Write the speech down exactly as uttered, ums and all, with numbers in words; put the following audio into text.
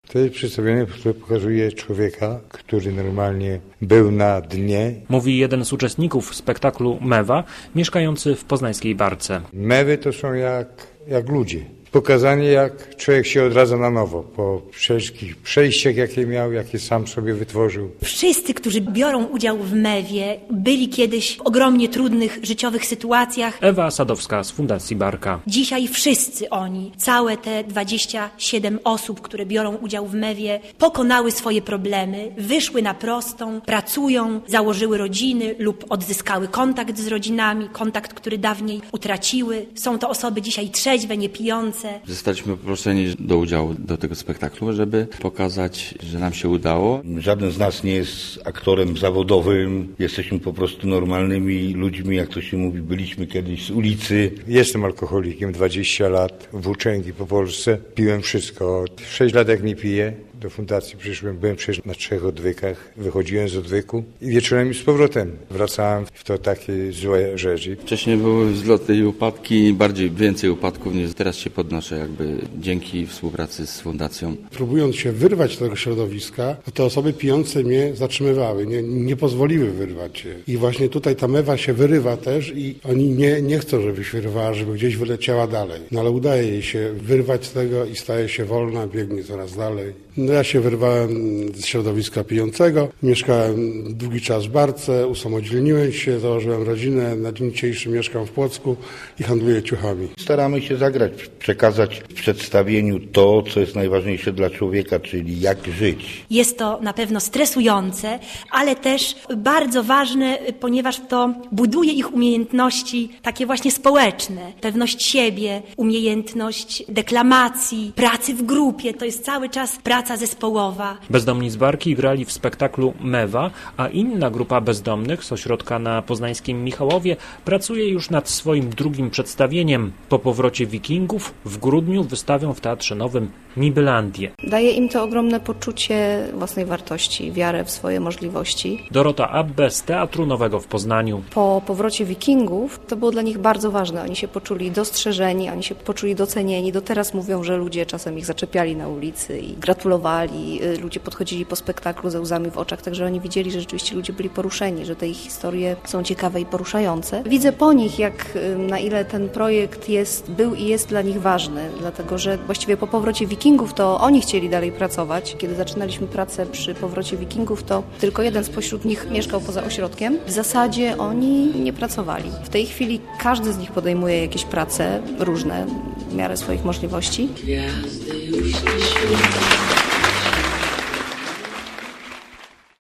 To jest przedstawienie, które pokazuje człowieka, który normalnie był na dnie. Mówi jeden z uczestników spektaklu Mewa, mieszkający w poznańskiej Barce. Mewy to są jak, jak ludzie. Pokazanie, jak człowiek się odradza na nowo, po wszystkich przejściach, jakie miał, jakie sam sobie wytworzył. Wszyscy, którzy biorą udział w Mewie, byli kiedyś w ogromnie trudnych życiowych sytuacjach. Ewa Sadowska z Fundacji Barka. Dzisiaj wszyscy oni, całe te dwadzieścia siedem osób, które biorą udział w Mewie, pokonały swoje problemy, wyszły na prostą, pracują, założyły rodziny lub odzyskały kontakt z rodzinami, kontakt, który dawniej utraciły. Są to osoby dzisiaj trzeźwe, niepijące. Zostaliśmy poproszeni do udziału do tego spektaklu, żeby pokazać, że nam się udało. Żaden z nas nie jest aktorem zawodowym. Jesteśmy po prostu normalnymi ludźmi, jak to się mówi, byliśmy kiedyś z ulicy. Jestem alkoholikiem, dwadzieścia lat, włóczęgi po Polsce. Piłem wszystko. sześć lat jak nie piję. Do fundacji przyszłem, byłem przecież na trzech odwykach, wychodziłem z odwyku i wieczorem z powrotem wracałem w to takie złe rzeczy. Wcześniej były wzloty i upadki, bardziej więcej upadków niż teraz się podnoszę jakby dzięki współpracy z fundacją. Próbując się wyrwać z tego środowiska, te osoby pijące mnie zatrzymywały, nie, nie pozwoliły wyrwać się. I właśnie tutaj ta Mewa się wyrywa też i oni nie, nie chcą, żeby się wyrwała, żeby gdzieś wyleciała dalej. No ale udaje jej się wyrwać z tego i staje się wolna, biegnie coraz dalej. No ja się wyrwałem z środowiska pijącego, mieszkałem długi czas w Barce, usamodzielniłem się, założyłem rodzinę, na dzień dzisiejszy mieszkam w Płocku i handluję ciuchami. Staramy się zagrać, przekazać w przedstawieniu to, co jest najważniejsze dla człowieka, czyli jak żyć. Jest to na pewno stresujące, ale też bardzo ważne, ponieważ to buduje ich umiejętności takie właśnie społeczne. Pewność siebie, umiejętność deklamacji, pracy w grupie, to jest cały czas praca zespołowa. Bezdomni z Barki grali w spektaklu Mewa, a inna grupa bezdomnych z ośrodka na poznańskim Michałowie pracuje już nad swoim drugim przedstawieniem. Po powrocie Wikingów w grudniu wystawią w Teatrze Nowym Nibylandię. Daje im to ogromne poczucie własnej wartości, wiarę w swoje możliwości. Dorota Abbe z Teatru Nowego w Poznaniu. Po powrocie Wikingów to było dla nich bardzo ważne. Oni się poczuli dostrzeżeni, oni się poczuli docenieni. Do teraz mówią, że ludzie czasem ich zaczepiali na ulicy i gratulowali. Ludzie podchodzili po spektaklu ze łzami w oczach, także oni widzieli, że rzeczywiście ludzie byli poruszeni, że te ich historie są ciekawe i poruszające. Widzę po nich, jak na ile ten projekt jest, był i jest dla nich ważny, dlatego że właściwie po powrocie Wikingów to oni chcieli dalej pracować. Kiedy zaczynaliśmy pracę przy powrocie Wikingów, to tylko jeden spośród nich mieszkał poza ośrodkiem. W zasadzie oni nie pracowali. W tej chwili każdy z nich podejmuje jakieś prace różne w miarę swoich możliwości. Gwiazdy już nie świecą.